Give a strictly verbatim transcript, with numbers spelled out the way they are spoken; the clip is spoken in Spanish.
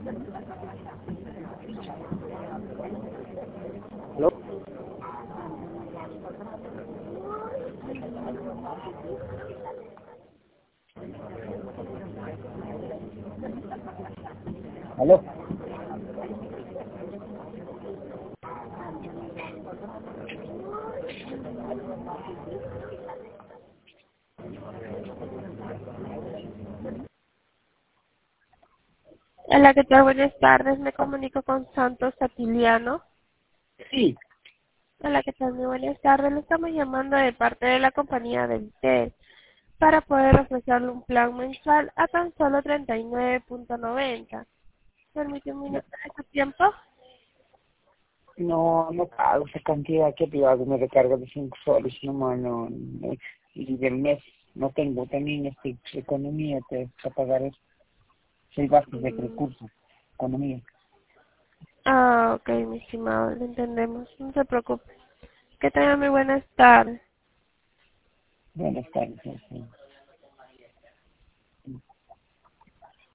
¿Aló? ¿Aló? Hola, ¿qué tal? Buenas tardes. Me comunico con Santos Atiliano. Sí. Hola, ¿qué tal? Muy buenas tardes. Le estamos llamando de parte de la compañía del T E L para poder ofrecerle un plan mensual a tan solo treinta y nueve punto noventa. Permíteme un minuto de su tiempo. No, no pago esa cantidad que pago, me recarga de cinco soles, no, no, no, y del mes no tengo también este, economía te- para pagar eso. Soy gastos de Mm, recursos, economía. Ah, ok, mi estimado, lo entendemos. No se preocupe. Que tenga muy buenas tardes. Buenas tardes. Sí.